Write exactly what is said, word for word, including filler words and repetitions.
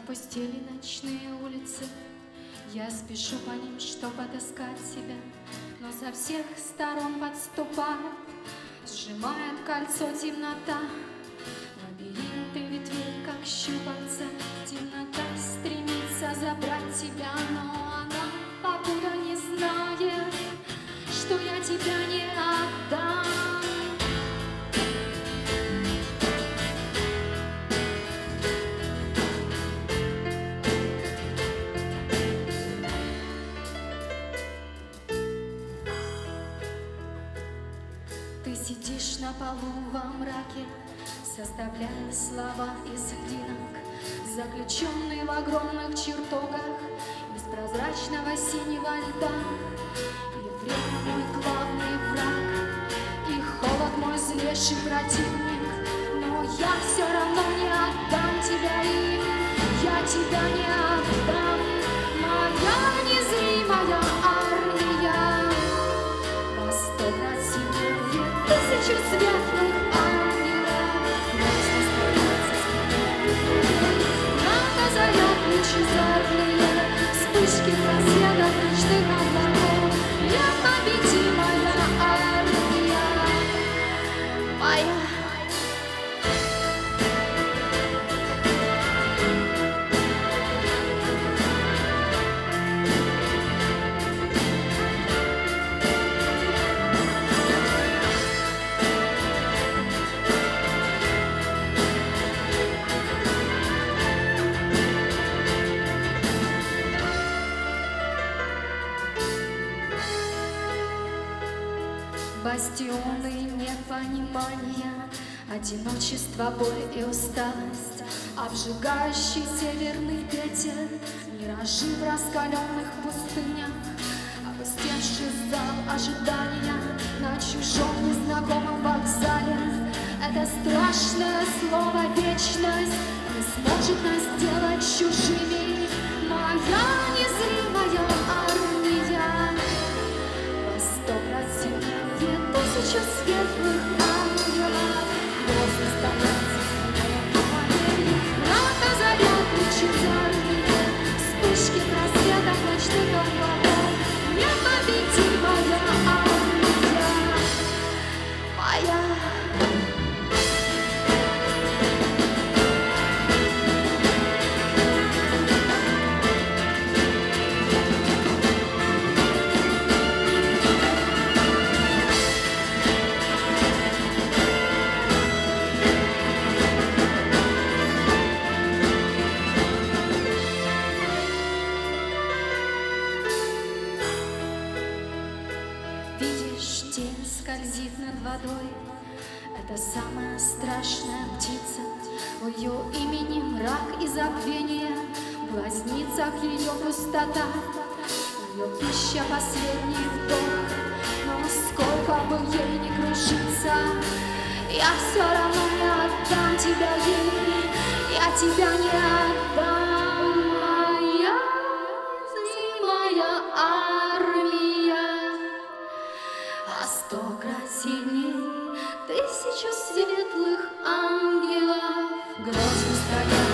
опустели ночные улицы. Я спешу по ним, чтоб отыскать себя, но со всех сторон подступает, сжимает кольцо темнота. Лабиринты ветвей, как щупальца, темнота стремится забрать тебя, но она покуда не знает, что я тебя не отдам. Ты сидишь на полу во мраке, составляя слова из льдинок, заключенный в огромных чертогах из прозрачного синего льда. И время мой главный враг, и холод мой злейший противник, но я все равно не отдам тебя им, я тебя не отдам. Моя незримая армия, на сто красивее тысячу светлых ангелов, просто стоятся спиной. Надо заряд лучезарные, вспышки просветов ночных облаков. Непобедимая армия моя. Бастионы непонимания, одиночество, боль и усталость, обжигающий северный ветер, миражи в раскаленных пустынях, опустевший зал ожидания на чужом незнакомом вокзале. Это страшное слово «вечность» не сможет нас сделать чужими. Моя незримая армия, во сто красивее тысячу светлых ангелов, грозно стоятся спиной. Надо заряд лучезарные, вспышки просветов ночных облаков. Непобедимая армия моя. Тень скользит над водой, это самая страшная птица. В ее имени мрак и забвение, в глазницах ее пустота. Ее пища последний вдох, но сколько бы ей ни кружиться, я все равно не отдам тебя ей, я тебя не отдам. Моя незримая армия, а сто красивей тысячу светлых ангелов, грозно стоят